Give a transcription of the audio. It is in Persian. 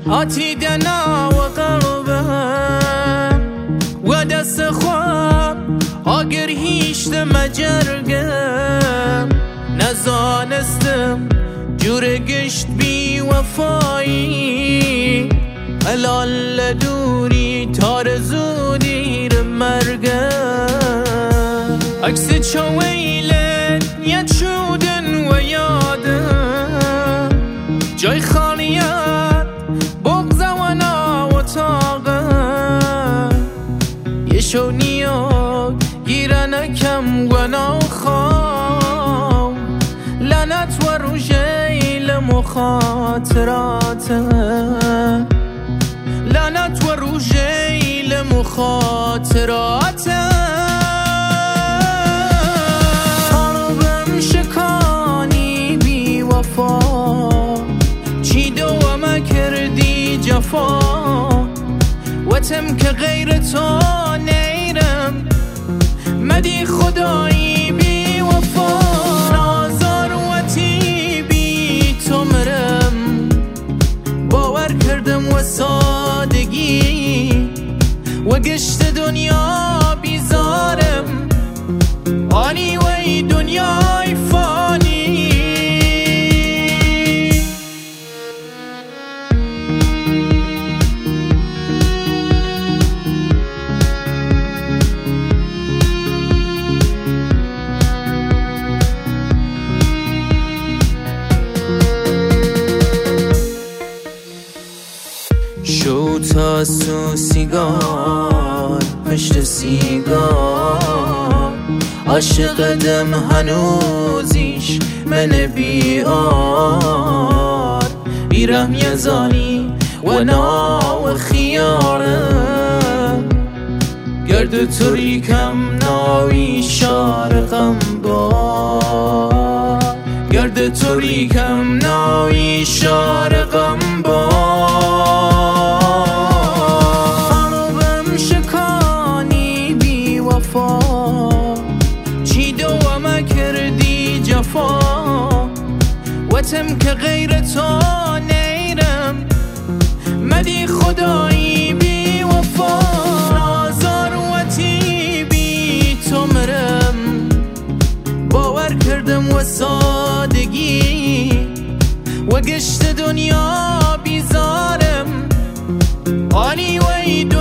آتیدنا و قلبم و دست خواب آگر هیشت مجرگم نزانستم جور گشت بی وفایی الان دوری تار زودیر مرگم عکس چویلن ید شودن و یادم جای خالیت بغض و ناوتاقم یه شونیا گیرن کم و ناخوام لعنت و روژیل مخاطراتم لعنت و روژیل مخاطراتم قلبم شکانی بی وفا چی دوام کردی جفا وتم که غیر تو نیرم مدی خدایی بی وفا نازار وتی بی تو مرم باور کردم و سادگی و گشت دنیا بیزارم آنی وی دنیای فانی شو تا سو سیگار پشت سیگار عاشقدم هنوزیش من بیار بیرم یزانی و نا و خیارم گرد توریکم ناوی شارقم با گرد توریکم ناوی شارقم با چی دوام کردی جفا وتم که غیر تو نیرم مدی خدایی بی وفا نازار وتی بی تو مرم باور کردم و سادگی و گشت دنیا بیزارم آنی وی